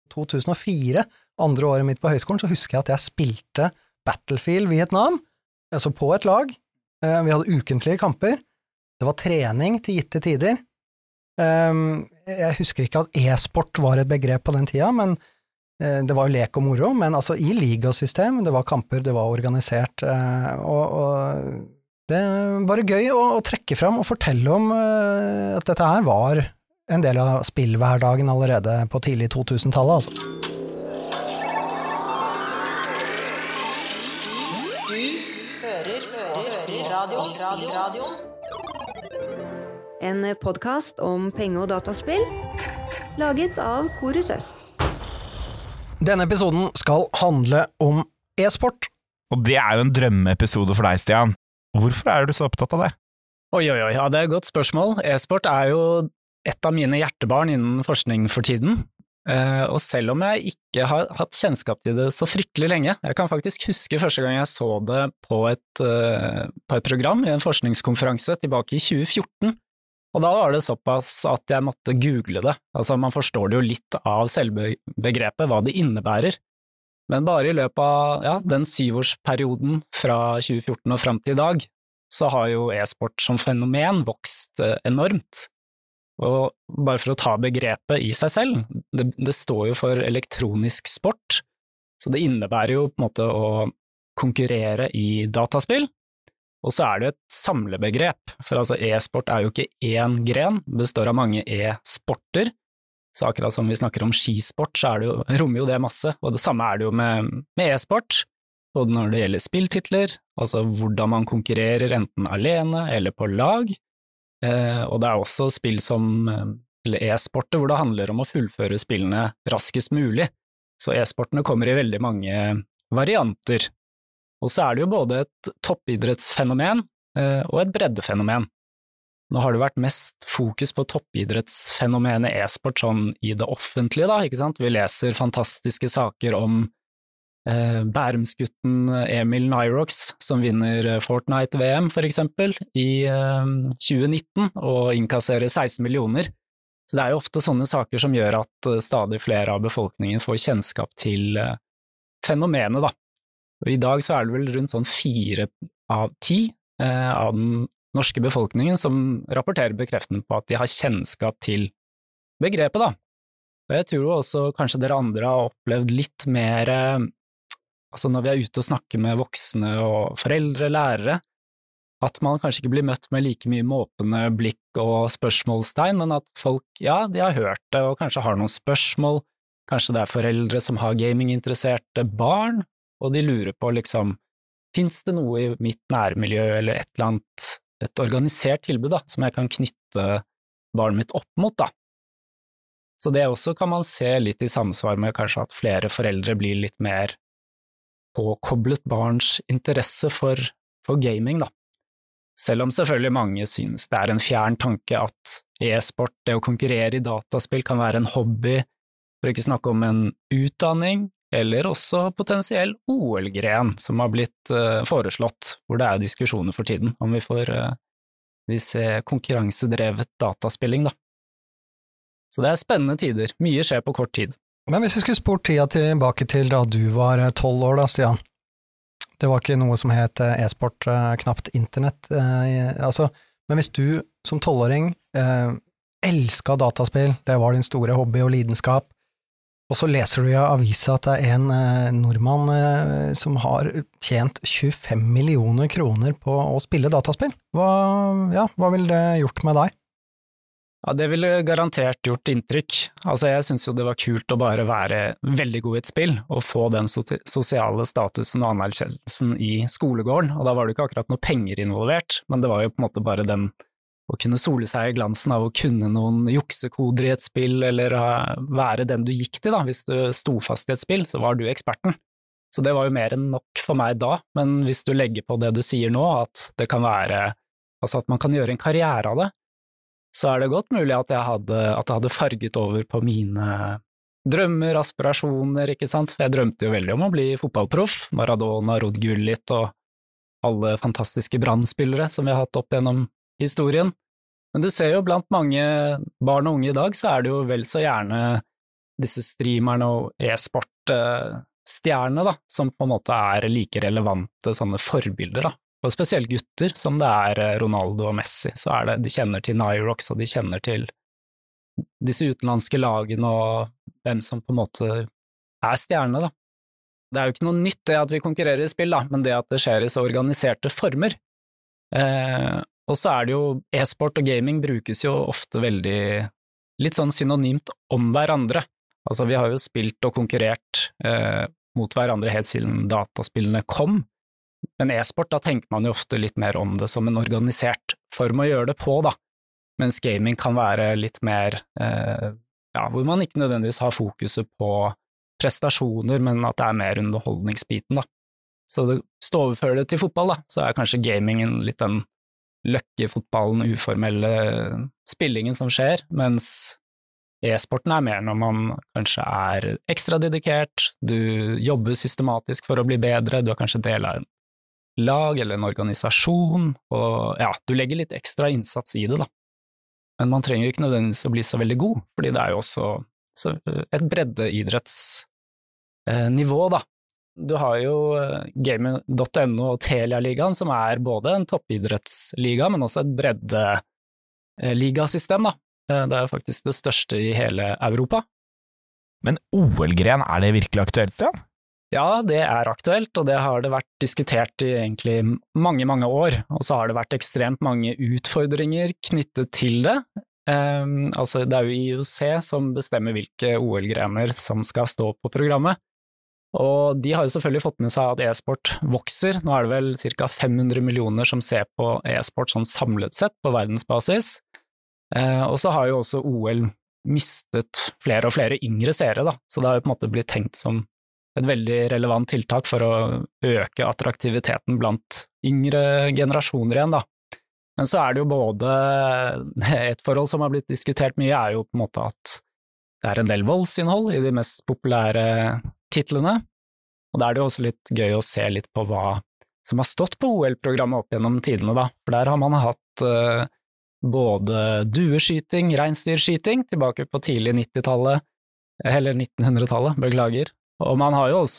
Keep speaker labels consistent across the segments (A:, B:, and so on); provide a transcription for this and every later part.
A: 2004, andre året mitt på høyskolen, så husker jeg at jeg spilte Battlefield Vietnam, altså på et lag. Vi hadde ukentlige kamper. Det var trening til gitte tider. Jeg husker ikke at e-sport var et begrep på den tida, men det var jo lek og moro, men altså i ligasystem, det var kamper, det var organisert, og det er bare gøy å trekke fram og fortelle om at dette her var en del av spillhverdagen allerede på tidlig 2000-tallet, altså.
B: Du hører på Spillradioen.
C: En podcast om penge- og dataspill, laget av Chorus Øst.
A: Denne episoden skal handle om e-sport.
D: Og det er jo en drømmeepisode for deg, Stian. Hvorfor er du så opptatt av det?
E: Oi, ja, det er et godt spørsmål. E-sport er jo et av mine hjertebarn innen forskning for tiden. Og selv om jeg ikke har hatt kjennskap til det så fryktelig lenge, jeg kan faktisk huske første gang jeg så det på et program i en forskningskonferanse tilbake i 2014. Og da var det såpass at jeg måtte google det. Altså man forstår det jo litt av selve begrepet, hva det innebærer. Men bare i løpet av den 7-årsperioden fra 2014 og frem til i dag, så har jo e-sport som fenomen vokst enormt. Og bare for å ta begrepet i seg selv, det står jo for elektronisk sport, så det innebærer jo på en måte å konkurrere i dataspill. Og så er det et samlebegrep, for altså e-sport er jo ikke én gren, det består av mange e-sporter, så akkurat som vi snakker om skisport, så rommer jo det masse, og det samme er det jo med e-sport, både når det gjelder spilltitler, altså hvordan man konkurrerer enten alene eller på lag, og det er også spill eller e-sporter hvor det handler om å fullføre spillene raskest mulig, så e-sportene kommer i veldig mange varianter. Og så er det jo både et toppidrettsfenomen og et breddefenomen. Nå har det vært mest fokus på toppidrettsfenomenet e-sport sånn i det offentlige da, ikke sant? Vi leser fantastiske saker om Bærumsgutten Emil Nyrox som vinner Fortnite-VM for eksempel i 2019 og innkasserer 16 millioner. Så det er jo ofte sånne saker som gjør at stadig flere av befolkningen får kjennskap til fenomenet da. Og i dag så er det vel rundt sånn 4 av 10 av den norske befolkningen som rapporterer bekreftende på at de har kjennskap til begrepet da. Og jeg tror også kanskje dere andre har opplevd litt mer, altså når vi er ute og snakker med voksne og foreldre, lærere, at man kanskje ikke blir møtt med like mye måpende blikk og spørsmålstegn, men at folk, ja, de har hørt det og kanskje har noen spørsmål, kanskje det er foreldre som har gaminginteresserte barn, og de lurer på liksom, finnes det noe i mitt nærmiljø eller et eller annet, et organisert tilbud da, som jeg kan knytte barnet mitt opp mot da. Så det også kan man se litt i samsvar med kanskje at flere foreldre blir litt mer påkoblet barns interesse for gaming da. Selv om selvfølgelig mange synes det er en fjern tanke at e-sport, det å konkurrere i dataspill kan være en hobby, for ikke snakke om en utdanning, eller også potensiell OL-gren som har blitt foreslått, hvor det er diskusjoner for tiden, om vi får konkurransedrevet dataspilling da. Så det er spennende tider, mye skjer på kort tid.
A: Men hvis vi skulle spurt tida tilbake til da du var 12 år da, Stian, det var ikke noe som het e-sport, knapt internett, men hvis du som 12-åring elsket dataspill, det var din store hobby og lidenskap, og så leser du i avisa at det er en nordmann som har tjent 25 millioner kroner på å spille dataspill. Hva ville det gjort med deg?
E: Ja, det ville garantert gjort inntrykk. Altså, jeg synes jo det var kult å bare være veldig god i et spill, og få den sosiale statusen og anerkjennelsen i skolegården, og da var det ikke akkurat noe penger involvert, men det var jo på en måte bare den å kunne sole seg i glansen av å kunne noen juksekoder i et spill, eller være den du gikk til da, hvis du sto fast i et spill, så var du eksperten. Så det var jo mer enn nok for meg da, men hvis du legger på det du sier nå, at det kan være, altså at man kan gjøre en karriere av det, så er det godt mulig at det hadde farget over på mine drømmer, aspirasjoner, ikke sant? For jeg drømte jo veldig om å bli fotballproff, Maradona, Rod Gullit og alle fantastiske brandspillere som vi har hatt opp gjennom historien. Men du ser jo blant mange barn og unge i dag, så er det jo vel så gjerne disse streamerne og e-sport-stjernene, da, som på en måte like relevante sånne forbilder, da. Og spesielt gutter, som det Ronaldo og Messi, så det, de kjenner til Nyrox, og de kjenner til disse utenlandske lagene, og hvem som på en måte stjerne, da. Det jo ikke noe nytt det at vi konkurrerer i spill, da, men det at det skjer i så organiserte former. Og så det jo, e-sport og gaming brukes jo ofte veldig, litt sånn synonymt om hverandre. Altså vi har jo spilt og konkurrert mot hverandre helt siden dataspillene kom, men e-sport, da tenker man jo ofte litt mer om det som en organisert form å gjøre det på, da. Mens gaming kan være litt mer, hvor man ikke nødvendigvis har fokuset på prestasjoner, men at det mer underholdningsbiten, da. Så hvis du overfører det til fotball, da, så kanskje gamingen litt den løkkefotballen, uformelle spillingen som skjer, mens e-sporten mer når man kanskje ekstra dedikert, du jobber systematisk for å bli bedre, du kanskje del av en lag eller en organisasjon, og du legger litt ekstra innsats i det, da. Men man trenger ikke nødvendigvis å bli så veldig god, fordi det jo også et breddeidrettsnivå, da. Du har jo Gamer.no og Telia-ligaen, som både en toppidrettsliga, men også et breddeligasystem, da. Det faktisk det største i hele Europa.
D: Men OL-gren, det virkelig aktuelt, ja?
E: Ja, det aktuelt, og det har det vært diskutert i egentlig mange, mange år, og så har det vært ekstremt mange utfordringer knyttet til det. Altså, det jo IOC som bestemmer hvilke OL-grener som skal stå på programmet, og de har jo selvfølgelig fått med seg at e-sport vokser. Nå det vel ca. 500 millioner som ser på e-sport sånn samlet sett på verdensbasis, og så har jo også OL mistet flere og flere yngre seere, da, så det har jo på en måte blitt tenkt som et veldig relevant tiltak for å øke attraktiviteten blant yngre generasjoner igjen, da. Men så det jo både et forhold som har blitt diskutert mye, jo på en måte at det en del voldsinnhold i de mest populære titlene, og det det jo også litt gøy å se litt på hva som har stått på OL-programmet opp gjennom tidene, da. For der har man hatt både dueskyting, reinsdyrskyting, tilbake på tidlig 90-tallet, eller 1900-tallet, beklager. Og man har jo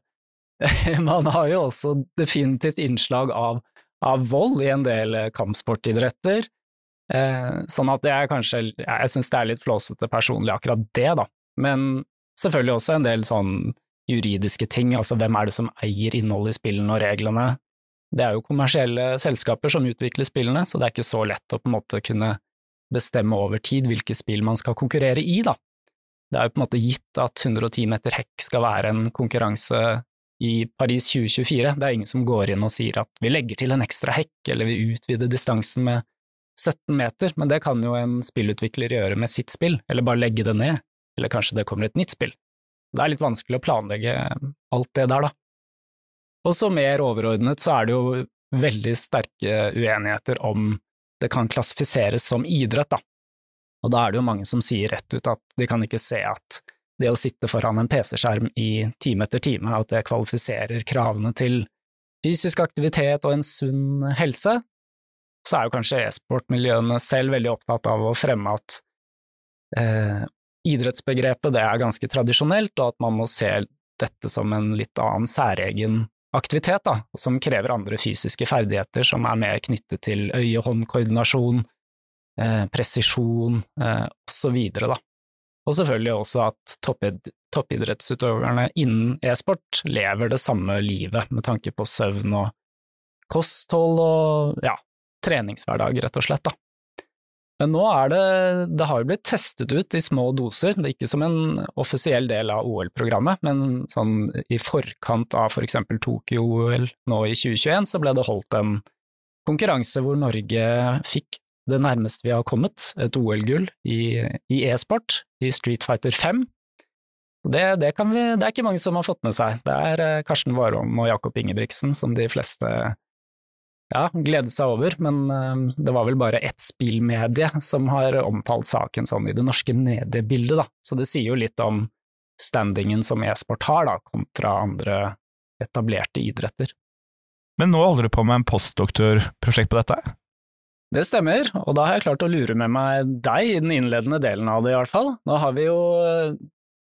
E: også definitivt innslag av vold i en del kampsportidretter, sånn at jeg synes det litt flåsete personlig akkurat det, da. Men selvfølgelig også en del sånn juridiske ting, altså hvem det som eier innhold i spillene og reglene. Det jo kommersielle selskaper som utvikler spillene, så det ikke så lett å på en måte kunne bestemme over tid hvilke spill man skal konkurrere i, da. Det jo på en måte gitt at 110 meter hekk skal være en konkurranse i Paris 2024. Det ingen som går inn og sier at vi legger til en ekstra hekk, eller vi utvider distansen med 17 meter, men det kan jo en spillutvikler gjøre med sitt spill, eller bare legge det ned, eller kanskje det kommer et nytt spill. Det litt vanskelig å planlegge alt det der, da. Og så mer overordnet så det jo veldig sterke uenigheter om det kan klassifiseres som idrett, da. Og da det jo mange som sier rett ut at de kan ikke se at det å sitte foran en PC-skjerm i time etter time, at det kvalifiserer kravene til fysisk aktivitet og en sunn helse. Så jo kanskje e-sportmiljøene selv veldig opptatt av å fremme at idrettsbegrepet det ganske tradisjonelt, og at man må se dette som en litt annen særegen aktivitet, da, som krever andre fysiske ferdigheter som mer knyttet til øye-hånd-koordinasjon, presisjon, og så videre, da. Og selvfølgelig også at toppidrettsutøverne innen e-sport lever det samme livet med tanke på søvn og kosthold og treningshverdag, rett og slett, da. Men nå det har jo blitt testet ut i små doser, det ikke som en offisiell del av OL-programmet, men sånn i forkant av for eksempel Tokyo-OL nå i 2021, så ble det holdt en konkurranse hvor Norge fikk det nærmest vi har kommet, et OL-gull i e-sport, i Street Fighter 5. Det ikke mange som har fått med seg. Det Karsten Warholm og Jakob Ingebrigtsen som de fleste gleder seg over, men det var vel bare ett spillmedie som har omtalt saken sånn i det norske mediebildet, da. Så det sier jo litt om standingen som e-sport har, da, kontra andre etablerte idretter.
D: Men nå holder du på med en postdoktorprosjekt på dette?
E: Det stemmer, og da har jeg klart å lure med meg deg i den innledende delen av det i hvert fall. Nå har vi jo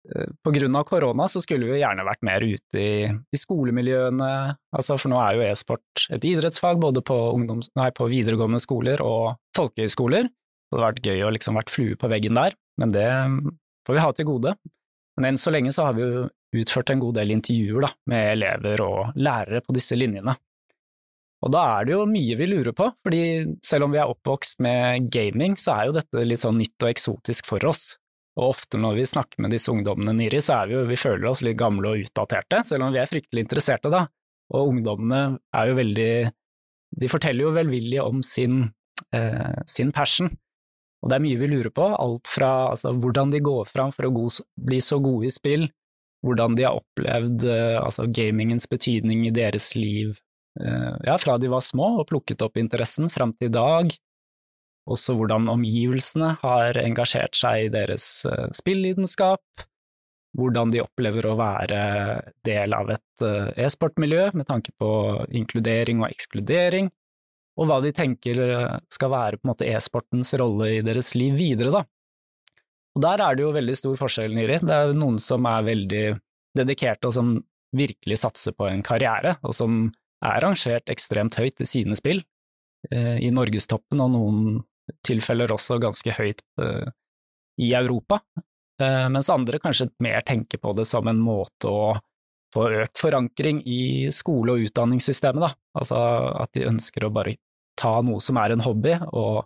E: på grunn av korona så skulle vi jo gjerne vært mer ute i skolemiljøene, altså for nå jo e-sport et idrettsfag både på videregående skoler og folkehøyskoler. Det hadde vært gøy å liksom vært flue på veggen der, men det får vi ha til gode. Men enn så lenge så har vi jo utført en god del intervjuer da, med elever og lærere på disse linjene. Og da det jo mye vi lurer på, fordi selv om vi oppvokst med gaming, så jo dette litt sånn nytt og eksotisk for oss. Og ofte når vi snakker med disse ungdommene niri, så vi føler oss litt gamle og utdaterte, selv om vi fryktelig interesserte da. Og ungdommene jo veldig, de forteller jo velvillig om sin passion. Og det mye vi lurer på, alt fra altså, hvordan de går fram for å bli så gode i spill, hvordan de har opplevd altså, gamingens betydning i deres liv, fra de var små og plukket opp interessen frem til i dag, også hvordan omgivelsene har engasjert seg i deres spilllidenskap, hvordan de opplever å være del av et e-sportmiljø med tanke på inkludering og ekskludering, og hva de tenker skal være på en måte e-sportens rolle i deres liv videre da. Og der det jo veldig stor forskjell, Niri. Det noen som veldig dedikerte og som virkelig satser på en karriere, og som rangert ekstremt høyt i sine spill, i Norgestoppen og noen tilfeller også ganske høyt i Europa, mens andre kanskje mer tenker på det som en måte å få økt forankring i skole- og utdanningssystemet da, altså at de ønsker å bare ta noe som en hobby og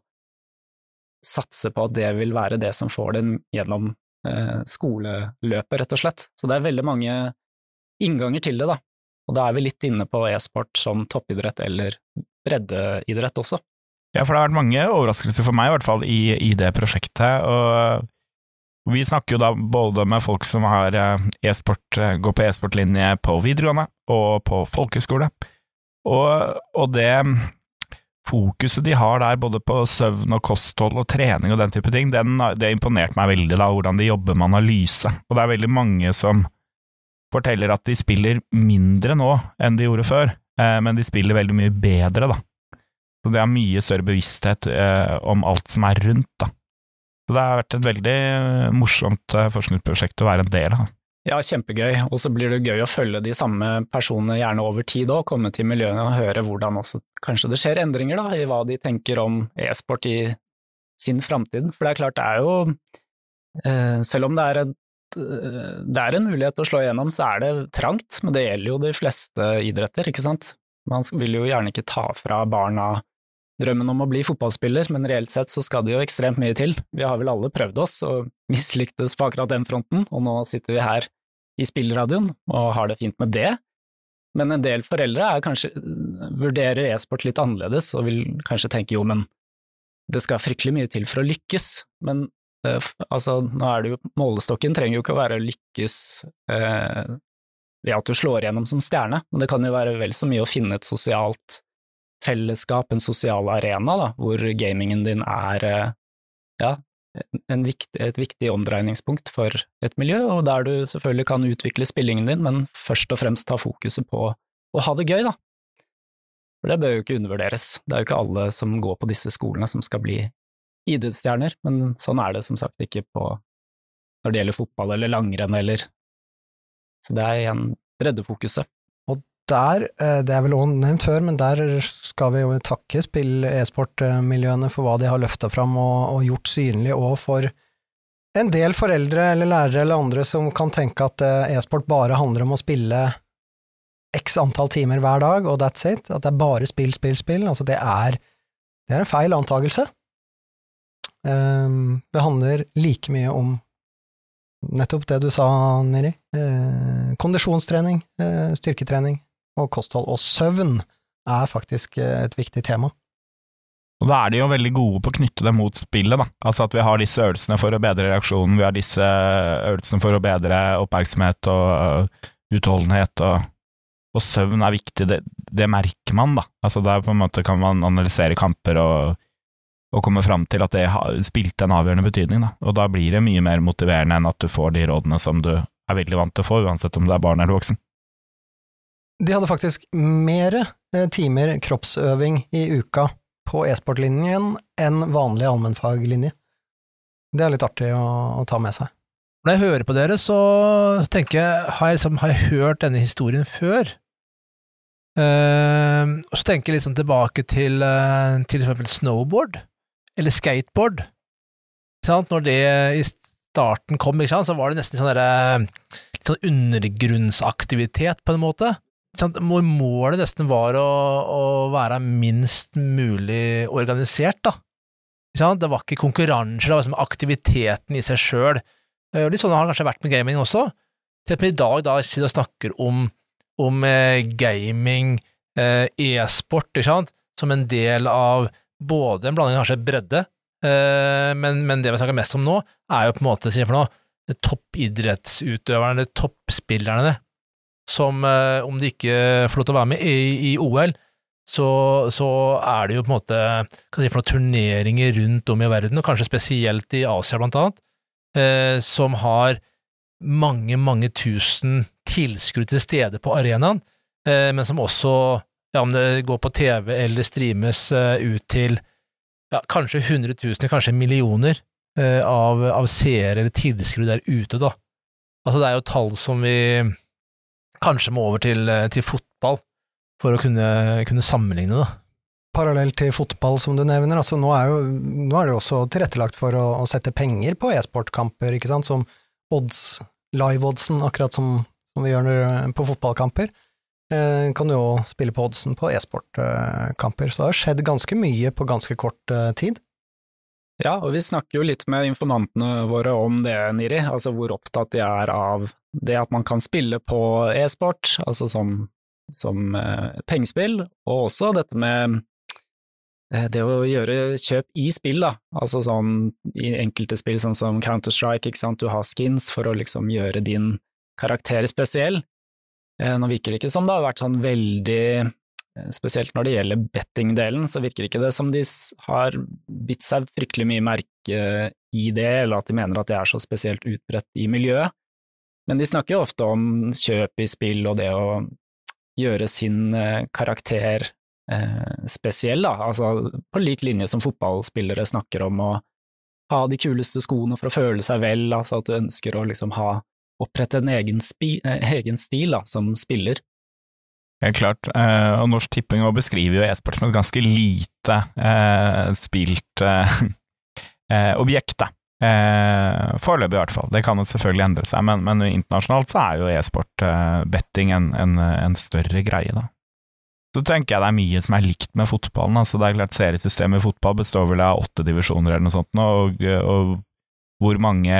E: satse på at det vil være det som får den gjennom skoleløpet rett og slett. Så det veldig mange innganger til det da. Og da vi litt inne på e-sport som toppidrett eller breddeidrett også.
D: Ja, for det har vært mange overraskelser for meg i hvert fall i det prosjektet, og vi snakker jo da både med folk som har går på e-sportlinje på videregående og på folkeskole, og det fokuset de har der både på søvn og kosthold og trening og den type ting, det imponerte meg veldig da, hvordan de jobber med analyse, og det veldig mange som forteller at de spiller mindre nå enn de gjorde før, men de spiller veldig mye bedre da. Så det mye større bevissthet om alt som rundt da. Så det har vært et veldig morsomt forskningsprosjekt å være en del av.
E: Ja, kjempegøy, og så blir det gøy å følge de samme personene gjerne over tid og komme til miljøene og høre hvordan også kanskje det skjer endringer da, i hva de tenker om e-sport i sin fremtid. For det klart, det jo, selv om det det en mulighet å slå igjennom, så det trangt, men det gjelder jo de fleste idretter, ikke sant? Man vil jo gjerne ikke ta fra barna drømmen om å bli fotballspiller, men reelt sett så skal det jo ekstremt mye til. Vi har vel alle prøvd oss og mislyktes på akkurat den fronten, og nå sitter vi her i spillradioen og har det fint med det. Men en del foreldre kanskje vurderer e-sport litt annerledes og vil kanskje tenke jo, men det skal fryktelig mye til for å lykkes, men altså, nå det jo, målestokken trenger jo ikke å være å lykkes ved at du slår igjennom som stjerne, men det kan jo være vel så mye å finne et sosialt fellesskap, en sosial arena da, hvor gamingen din ja, et viktig omdreiningspunkt for et miljø, og der du selvfølgelig kan utvikle spillingen din, men først og fremst ta fokuset på å ha det gøy da. For det bør jo ikke undervurderes. Det jo ikke alle som går på disse skolene som skal bli idrettsstjerner, men sånn det som sagt ikke på når det gjelder fotball eller langrenn eller så det igjen breddefokuset.
A: Og der, det vel også nevnt før, men der skal vi jo takke e-sportmiljøene for hva de har løftet fram og gjort synlig, og for en del foreldre eller lærere eller andre som kan tenke at e-sport bare handler om å spille x antall timer hver dag, og that's it, at det bare spill, altså det en feil antagelse. Det handler like mye om nettopp det du sa, Neri. Kondisjonstrening, styrketrening og kosthold, og søvn faktisk et viktig tema.
D: Og da de jo veldig gode på å knytte det mot spillet da, altså at vi har disse øvelsene for å bedre reaksjonen, vi har disse øvelsene for å bedre oppmerksomhet og utholdenhet, og søvn viktig, det merker man da, altså der på en måte kan man analysere kamper og komme fram til at det spilte en avgjørende betydning da, og da blir det mye mer motiverende enn at du får de rådene som du veldig vant til å få, uansett om det barn eller voksen.
A: De hadde faktisk mer timer kroppsøving i uka på e-sportlinjen enn vanlig allmennfaglinje. Det litt artig å ta med seg.
F: Når jeg hører på dere, så tenker jeg, har jeg hørt denne historien før? Og så tenker jeg litt sånn tilbake til for eksempel snowboard, eller skateboard. Ikke sant? Når det i starten kom, ikke sant, så var det nesten litt sånn undergrunnsaktivitet på en måte. Ikke sant? Målet nesten var å være minst mulig organisert, da. Ikke sant? Det var ikke konkurranser, det var liksom aktiviteten i seg selv. Og litt sånn har det kanskje vært med gaming også. Til at vi i dag da snakker om gaming, e-sport, ikke sant? Som en del av både en blanding kanskje bredde, men det vi snakker mest om nå, jo på en måte, sier for noe, toppidrettsutøverne, toppspillerne, som om de ikke får lov til å være med i OL, så det jo på en måte, kan jeg si for noen turneringer rundt om i verden, og kanskje spesielt i Asia blant annet, som har mange tusen tilskuere til stede på arenaen, men som også, om det går på TV eller streames ut til kanskje 100 000, kanskje millioner av seere eller tilskuere der ute da. Altså det jo tall som vi kanskje må over til fotball for å kunne sammenligne det.
A: Parallelt til fotball som du nevner, altså nå det jo også tilrettelagt for å sette penger på e-sportkamper, ikke sant, som live-oddsen, akkurat som vi gjør på fotballkamper, kan du jo spille på oddsen på e-sportkamper, så det har skjedd ganske mye på ganske kort tid.
E: Ja, og vi snakker jo litt med informantene våre om det, Niri, altså hvor opptatt de av det at man kan spille på e-sport, altså som pengespill, og også dette med det å gjøre kjøp i spill, da, altså sånn i enkelte spill, sånn som Counter-Strike, ikke sant, du har skins for å liksom gjøre din karakter spesiell. Nå virker det ikke som det har vært sånn veldig, spesielt når det gjelder betting-delen, så virker ikke det som de har bitt seg fryktelig mye merke i det, eller at de mener at det så spesielt utbredt i miljøet. Men de snakker jo ofte om kjøp i spill og det å gjøre sin karakter spesiell, da, altså på lik linje som fotballspillere snakker om å ha de kuleste skoene for å føle seg vel, altså at du ønsker å liksom opprette en egen stil da, som spiller.
D: Helt klart, og Norsk Tipping beskriver jo e-sport som et ganske lite spilt objekt, da. Foreløpig i hvert fall, det kan jo selvfølgelig endre seg, men internasjonalt så jo e-sport betting en større greie, da. Så tenker jeg det mye som likt med fotballen, altså det klart seriesystemet i fotball består vel av 8 divisjoner eller noe sånt, og hvor mange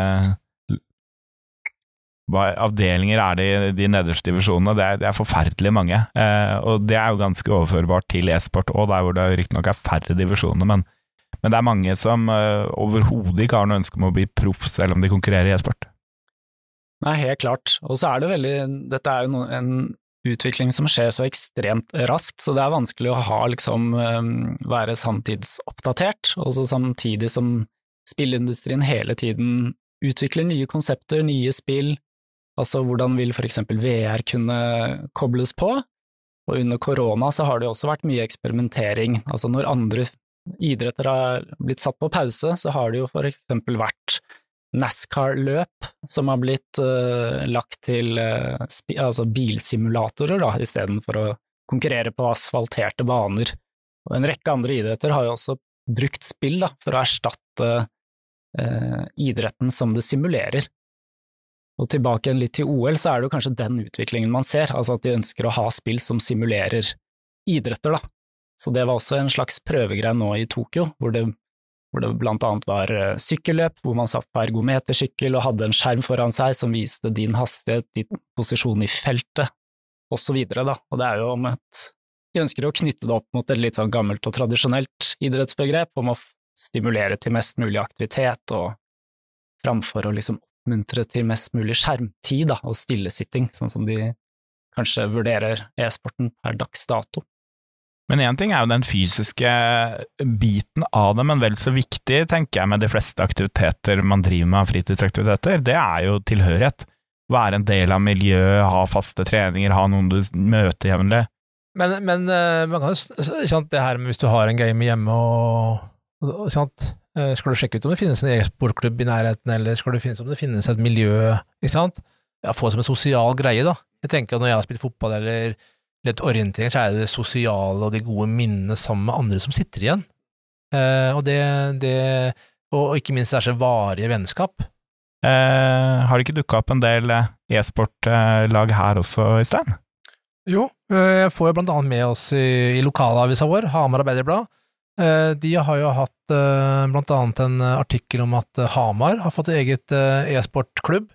D: avdelinger det i de nederste divisjonene, det forferdelig mange, og det jo ganske overførbart til e-sport, og der hvor det riktig nok færre divisjoner, men det mange som overhodet ikke har noe ønske om å bli proff, selv om de konkurrerer i e-sport.
E: Nei, helt klart, og så det veldig, dette jo en utvikling som skjer så ekstremt raskt, så det vanskelig å være samtidsoppdatert, og så samtidig som spillindustrien hele tiden utvikler nye konsepter, nye spill, altså hvordan vil for eksempel VR kunne kobles på, og under korona så har det også vært mye eksperimentering, altså når andre idretter har blitt satt på pause, så har det jo for eksempel vært NASCAR-løp som har blitt lagt til altså bilsimulatorer da, i stedet for å konkurrere på asfalterte baner. Og en rekke andre idretter har jo også brukt spill da, for å erstatte idretten som det simulerer. Og tilbake litt til OL, så det jo kanskje den utviklingen man ser, altså at de ønsker å ha spill som simulerer idretter da. Så det var også en slags prøvegreie nå i Tokyo, hvor det blant annet var sykkelløp, hvor man satt på ergometersykkel og hadde en skjerm foran seg som viste din hastighet, din posisjon i feltet, og så videre da. Og det jo om de ønsker å knytte det opp mot et litt sånn gammelt og tradisjonelt idrettsbegrep, om å stimulere til mest mulig aktivitet, og framfor å liksom oppmuntre til mest mulig skjermtid da, og stillesitting, sånn som de kanskje vurderer e-sporten per dags dato.
D: Men en ting jo den fysiske biten av det, men vel så viktig, tenker jeg, med de fleste aktiviteter man driver med, fritidsaktiviteter, det jo tilhørighet. Være en del av miljøet, ha faste treninger, ha noen du møter jevnlig.
F: Men man kan jo, det her med hvis du har en game hjemme Ikke sant? Skal du sjekke ut om det finnes en e-sportklubb i nærheten, eller skal du finne ut om det finnes et miljø, ikke sant? Ja, få det som en sosial greie da. Jeg tenker at når jeg har spilt fotball eller litt orientering, så det sosiale og de gode minnene sammen med andre som sitter igjen. Og ikke minst så varige vennskap.
D: Har det ikke dukket opp en del e-sportlag her også, Øystein?
F: Jo, jeg får jo blant annet med oss i lokalavisa vår, Hamar Arbeiderblad. De har jo hatt blant annet en artikkel om at Hamar har fått eget e-sportklubb,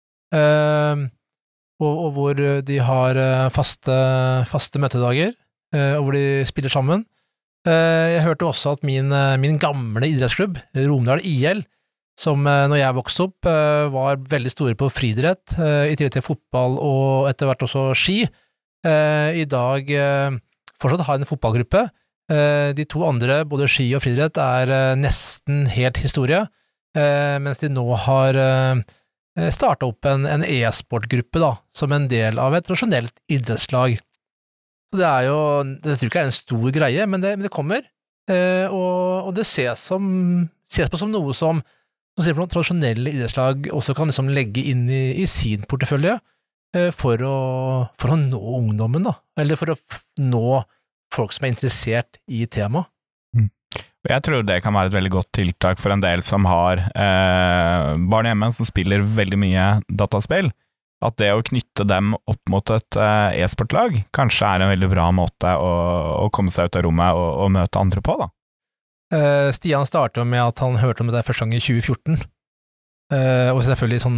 F: og hvor de har faste møtedager, og hvor de spiller sammen. Jeg hørte også at min gamle idrettsklubb, Romedal IL, som når jeg vokste opp var veldig store på friidrett, i tillegg til fotball og etter hvert også ski, i dag fortsatt har en fotballgruppe. De to andre, både ski og friidrett, nesten helt historie, mens de nå har startet opp en e-sportgruppe da, som en del av et tradisjonelt idrettslag. Så det jo, det tror ikke en stor greie, men det kommer, og det ses på som noe som tradisjonelle idrettslag også kan liksom legge inn i sin portefølje, for å nå ungdommen da, eller for å nå folk som interessert i tema.
D: Jeg tror det kan være et veldig godt tiltak for en del som har barn hjemme som spiller veldig mye dataspill, at det å knytte dem opp mot et e-sportlag kanskje en veldig bra måte å komme seg ut av rommet og møte andre på da.
F: Stian startet med at han hørte om det første gang i 2014, og selvfølgelig sånn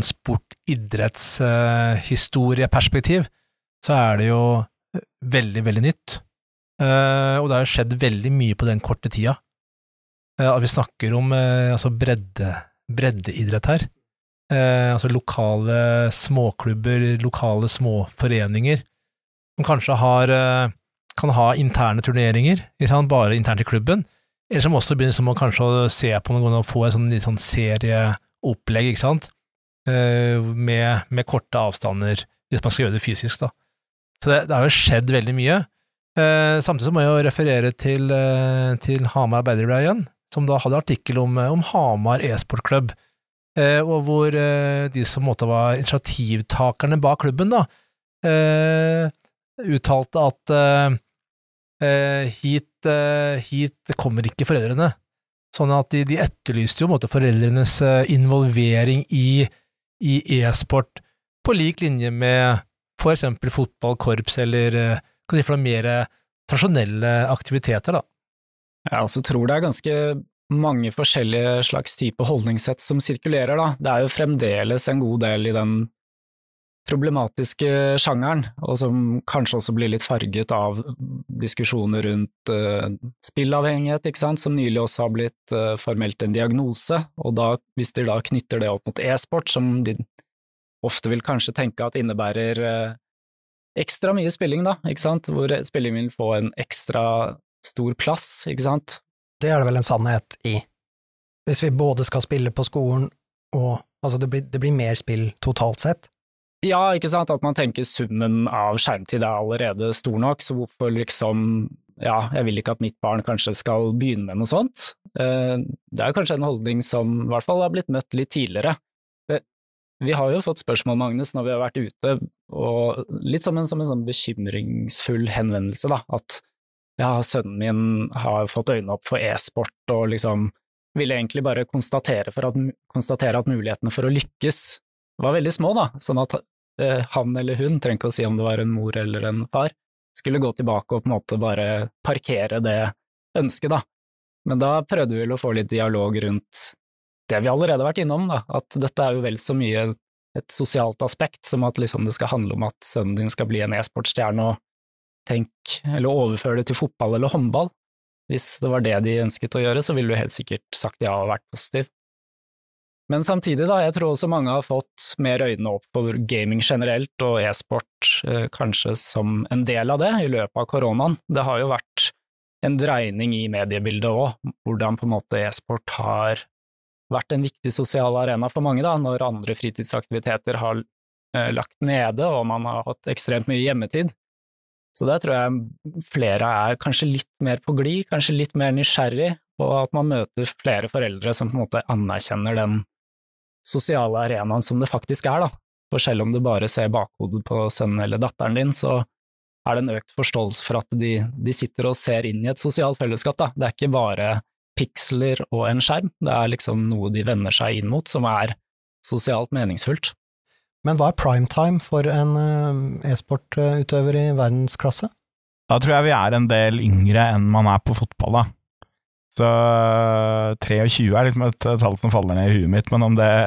F: sport-idretts-historieperspektiv, så det jo veldig, veldig nytt, og det har jo skjedd veldig mye på den korte tida. Vi snakker om altså breddeidrett her, altså lokale småklubber, lokale småforeninger, som kanskje kan ha interne turneringer, bare internt i klubben, eller som også begynner som å kanskje se på noen og få en litt sånn serieopplegg, ikke sant? Med korte avstander, hvis man skal gjøre det fysisk da. Så det har jo skjedd veldig mye. Samtidig så må jeg jo referere til Hamar Arbeiderblad igjen, som da hadde artikkel om Hamar e-sportklubb, og hvor de som måtte være initiativtakerne bak klubben da, uttalte at hit kommer ikke foreldrene, sånn at de etterlyste jo foreldrenes involvering i e-sport på lik linje med for eksempel fotball, korps eller kan de få mer tradisjonelle aktiviteter da.
E: Jeg også tror det ganske mange forskjellige slags type holdningssett som sirkulerer da. Det jo fremdeles en god del i den problematiske sjangeren, og som kanskje også blir litt farget av diskusjoner rundt spillavhengighet, ikke sant, som nylig også har blitt formelt en diagnose, og da, hvis de da knytter det opp mot e-sport, som de ofte vil kanskje tenke at innebærer ekstra mye spilling da, ikke sant, hvor spilling vil få en ekstra stor plass, ikke sant?
A: Det det vel en sannhet i. Hvis vi både skal spille på skolen, og altså det blir mer spill totalt sett,
E: ja, ikke sant, at man tenker summen av skjermtid allerede stor nok, så hvorfor liksom, ja, jeg vil ikke at mitt barn kanskje skal begynne med noe sånt. Det kanskje en holdning som i hvert fall har blitt møtt litt tidligere. Vi har jo fått spørsmål, Magnus, når vi har vært ute, og litt som en sånn bekymringsfull henvendelse da, at ja, sønnen min har fått øynene opp for e-sport, og liksom ville egentlig bare konstatere at mulighetene for å lykkes var veldig små da, sånn at han eller hun, trenger ikke å si om det var en mor eller en far, skulle gå tilbake og på en måte bare parkere det ønsket da. Men da prøvde vi vel å få litt dialog rundt det vi allerede har vært innom da, at dette jo vel så mye et sosialt aspekt, som at liksom det skal handle om at sønnen din skal bli en e-sportstjerne og eller overføre det til fotball eller håndball. Hvis det var det de ønsket å gjøre, så ville du helt sikkert sagt ja og vært positiv. Men samtidig da, jeg tror også mange har fått mer øynene opp for gaming generelt, og e-sport kanskje som en del av det i løpet av koronaen. Det har jo vært en dreining i mediebildet også, hvordan på en måte e-sport har vært en viktig sosial arena for mange da, når andre fritidsaktiviteter har lagt nede, og man har hatt ekstremt mye hjemmetid. Så der tror jeg flere kanskje litt mer på glid, kanskje litt mer nysgjerrig, og at man møter flere foreldre som på en måte anerkjenner den sosiale arenaen som det faktisk da. For selv om du bare ser bakhodet på sønnen eller datteren din, så det en økt forståelse for at de sitter og ser inn i et sosialt fellesskap. Da. Det ikke bare piksler og en skjerm, det liksom noe de vender seg inn mot, som sosialt meningsfullt.
A: Men hva primetime for en e-sportutøver i verdensklasse?
D: Da tror jeg vi en del yngre enn man på fotball, da. Så 23 liksom et tall som faller ned i huet mitt, men om det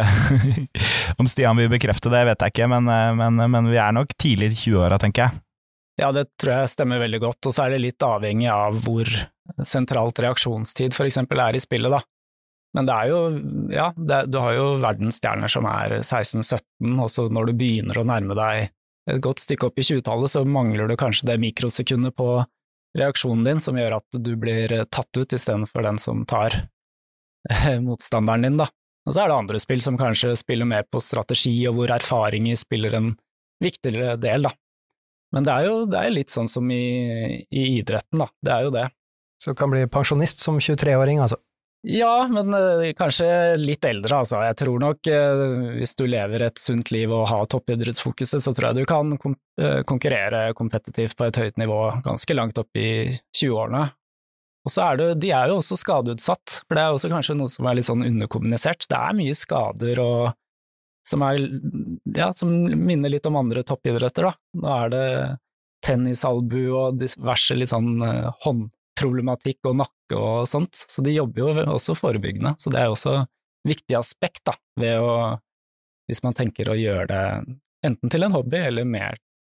D: om Stian vil bekrefte det, vet jeg ikke, men vi nok tidlig i 20-åra, tenker jeg.
E: Ja, det tror jeg stemmer veldig godt, og så det litt avhengig av hvor sentralt reaksjonstid for eksempel i spillet, da. Men det jo, ja, du har jo verdensstjerner som 16-17, og så når du begynner å nærme deg et godt stykke opp i 20-tallet, så mangler du kanskje det mikrosekundet på reaksjonen din som gjør at du blir tatt ut i stedet for den som tar motstanderen din, da. Og så det andre spill som kanskje spiller mer på strategi, og hvor erfaringer spiller en viktigere del, da. Men det jo litt sånn som i idretten, da. Det jo det.
A: Så du kan bli pensjonist som 23-åring, altså?
E: Ja, men kanskje litt eldre, altså. Jeg tror nok hvis du lever et sunt liv og har toppidrettsfokuset, så tror jeg du kan konkurrere kompetitivt på et høyt nivå ganske langt opp i 20-årene. Og så de jo også skadeutsatt, for det også kanskje noe som litt sånn underkommunisert. Det mye skader og som som minner litt om andre toppidretter, da. Nå det tennisalbu og diverse litt sånn håndproblematikk og nakke og sånt, så de jobber jo også forebyggende, så det også viktig aspekt, da, ved hvis man tenker å gjøre det enten til en hobby eller mer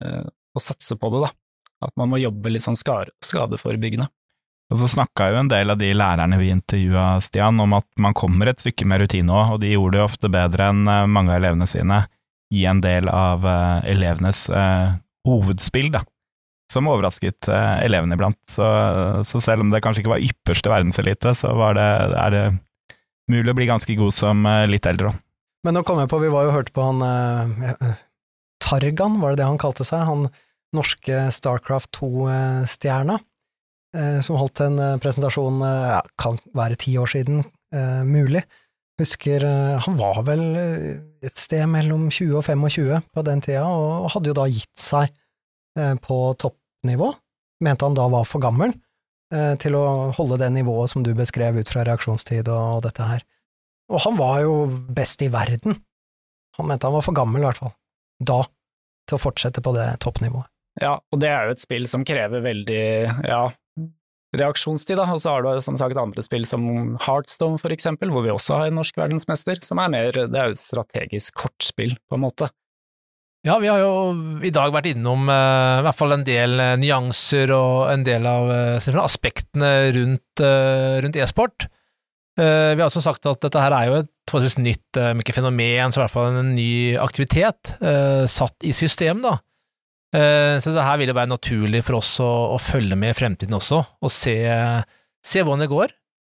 E: å satse på det, da. At man må jobbe litt sånn skadeforebyggende.
D: Og så snakket jo en del av de lærerne vi intervjuet, Stian, om at man kommer et stykke med rutine også, og de gjorde det ofte bedre enn mange av elevene sine i en del av elevenes hovedspill, da, som overrasket elevene iblant. Så selv om det kanskje ikke var ypperste verdenselite, så det mulig å bli ganske god som litt eldre også.
A: Men nå kom jeg på, vi var jo hørt på han Targan, var det han kalte seg, han norske StarCraft 2-stjerna, som holdt en presentasjon, kan være 10 år siden, mulig. Husker, han var vel et sted mellom 20 og 25 på den tida, og hadde jo da gitt seg på toppnivå. Mente han da var for gammel til å holde det nivået som du beskrev ut fra reaksjonstid og dette her. Og han var jo best i verden. Han mente han var for gammel i hvert fall, da, til å fortsette på det toppnivået.
E: Ja, og det jo et spill som krever veldig, reaksjonstid, da, og så har du som sagt andre spill som Hearthstone for eksempel, hvor vi også har en norsk verdensmester, som mer, det jo et strategisk kortspill på en måte.
F: Ja, vi har jo i dag vært innom i hvert fall en del nyanser og en del av aspektene rundt e-sport. Vi har også sagt at dette her jo et forholdsvis nytt, ikke fenomen, så i hvert fall en ny aktivitet satt i system, da. Så det her vil jo være naturlig for oss å følge med i fremtiden også, og se hvordan det går.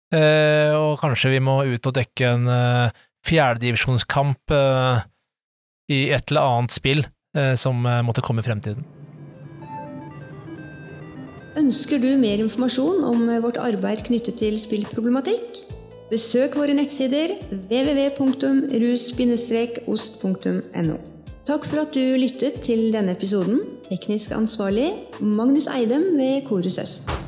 F: Og kanskje vi må ut og dekke en fjerdedivisjonskamp i et eller annet spill som måtte komme i fremtiden.
C: Ønsker du mer informasjon om vårt arbeid knyttet til spillproblematikk? Besøk våre nettsider www.rus-ost.no. Takk for at du lyttet til denne episoden. Teknisk ansvarlig Magnus Eidem ved Chorus Øst.